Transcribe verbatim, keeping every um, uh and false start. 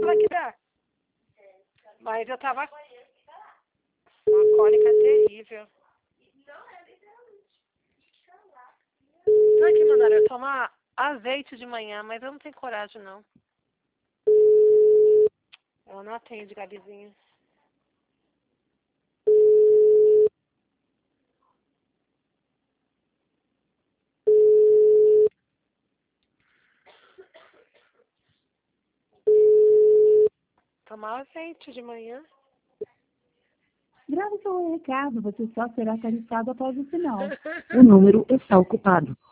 ela que dá. Mas eu tava... Uma cólica terrível. Sabe que mandaram eu tomar azeite de manhã, mas eu não tenho coragem, não. Ela não atende, Gabizinha. Tomar azeite de manhã. Grave seu recado, você só será tarifado após o sinal. O número está ocupado.